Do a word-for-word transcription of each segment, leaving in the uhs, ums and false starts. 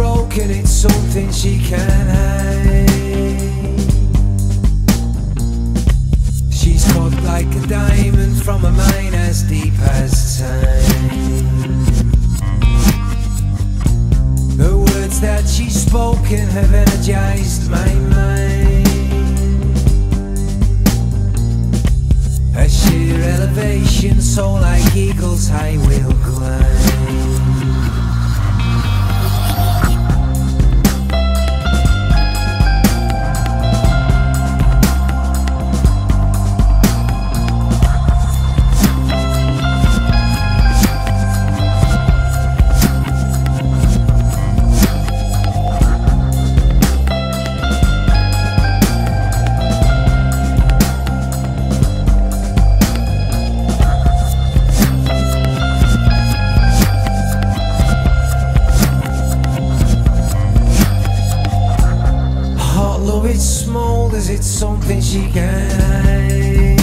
broken, it's something she can't hide. She's cut like a diamond from a mine as deep as time. The words that she's spoken have energized my mind. A sheer elevation, so like eagles I will climb. It smolders, it's something she can hide.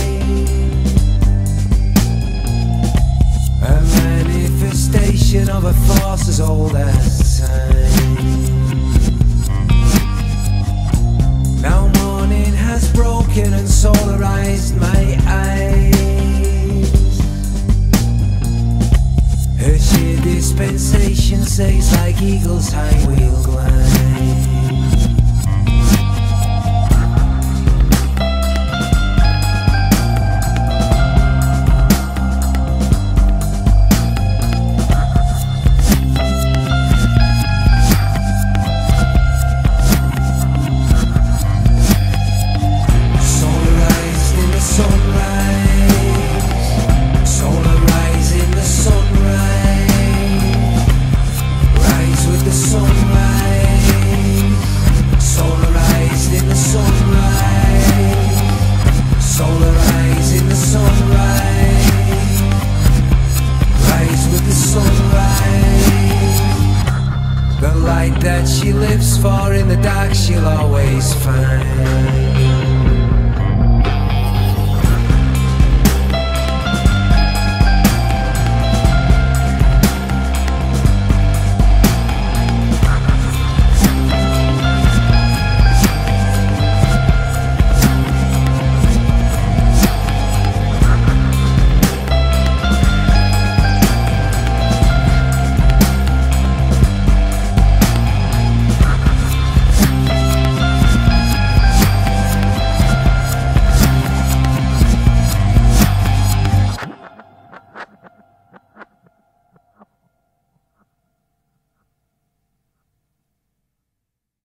A manifestation of a force as old as time. Now morning has broken and solarized my eyes. Her sheer dispensation says like eagles I will glide. That she lives for, in the dark she'll always find.